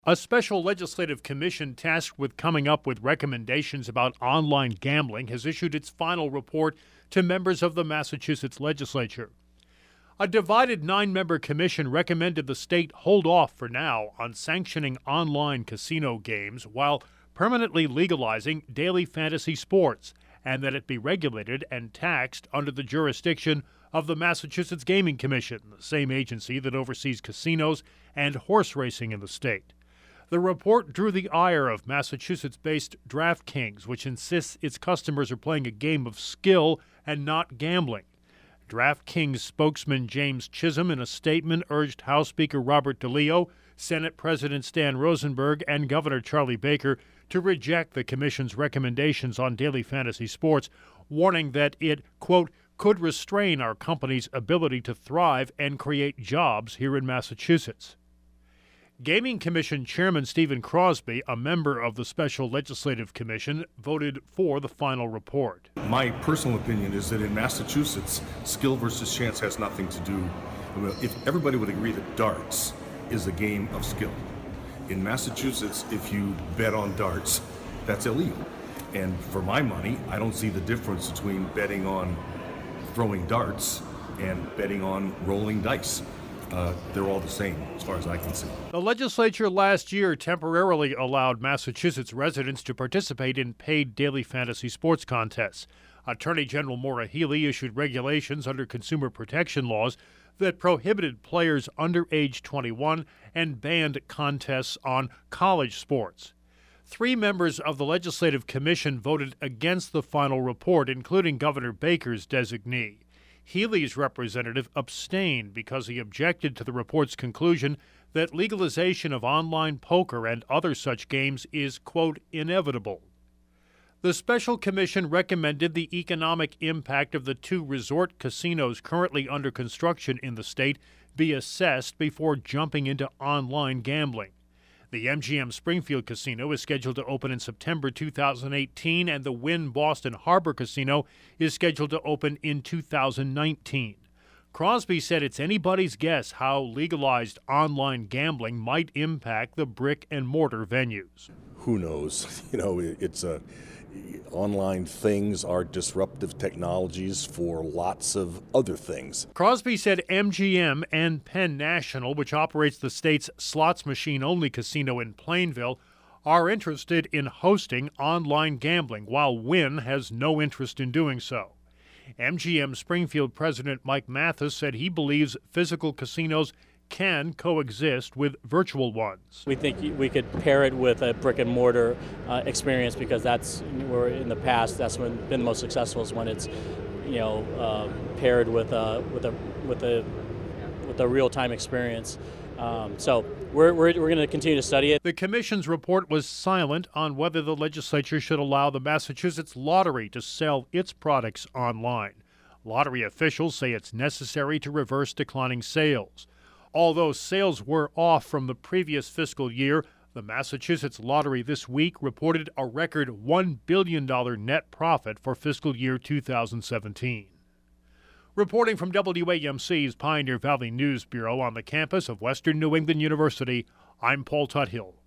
A special legislative commission tasked with coming up with recommendations about online gambling has issued its final report to members of the Massachusetts legislature. A divided 9-member commission recommended the state hold off for now on sanctioning online casino games while permanently legalizing daily fantasy sports, and that it be regulated and taxed under the jurisdiction of the Massachusetts Gaming Commission, the same agency that oversees casinos and horse racing in the state. The report drew the ire of Massachusetts-based DraftKings, which insists its customers are playing a game of skill and not gambling. DraftKings spokesman James Chisholm, in a statement, urged House Speaker Robert DeLeo, Senate President Stan Rosenberg, and Governor Charlie Baker to reject the commission's recommendations on daily fantasy sports, warning that it, quote, could restrain our company's ability to thrive and create jobs here in Massachusetts. Gaming Commission Chairman Stephen Crosby, a member of the Special Legislative Commission, voted for the final report. My personal opinion is that in Massachusetts, skill versus chance has nothing to do. If everybody would agree that darts is a game of skill. In Massachusetts, if you bet on darts, that's illegal. And for my money, I don't see the difference between betting on throwing darts and betting on rolling dice. They're all the same as far as I can see. The legislature last year temporarily allowed Massachusetts residents to participate in paid daily fantasy sports contests. Attorney General Maura Healey issued regulations under consumer protection laws that prohibited players under age 21 and banned contests on college sports. 3 members of the Legislative Commission voted against the final report, including Governor Baker's designee. Healey's representative abstained because he objected to the report's conclusion that legalization of online poker and other such games is, quote, inevitable. The special commission recommended the economic impact of the 2 resort casinos currently under construction in the state be assessed before jumping into online gambling. The MGM Springfield Casino is scheduled to open in September 2018, and the Wynn Boston Harbor Casino is scheduled to open in 2019. Crosby said it's anybody's guess how legalized online gambling might impact the brick-and-mortar venues. Who knows? Online things are disruptive technologies for lots of other things. Crosby said MGM and Penn National, which operates the state's slots machine-only casino in Plainville, are interested in hosting online gambling, while Wynn has no interest in doing so. MGM Springfield President Mike Mathis said he believes physical casinos can coexist with virtual ones. We think we could pair it with a brick and mortar experience, because that's where in the past that's been the most successful, is when it's paired with a real-time experience. So we're going to continue to study it. The commission's report was silent on whether the legislature should allow the Massachusetts Lottery to sell its products online. Lottery officials say it's necessary to reverse declining sales. Although sales were off from the previous fiscal year, the Massachusetts Lottery this week reported a record $1 billion net profit for fiscal year 2017. Reporting from WAMC's Pioneer Valley News Bureau on the campus of Western New England University, I'm Paul Tuthill.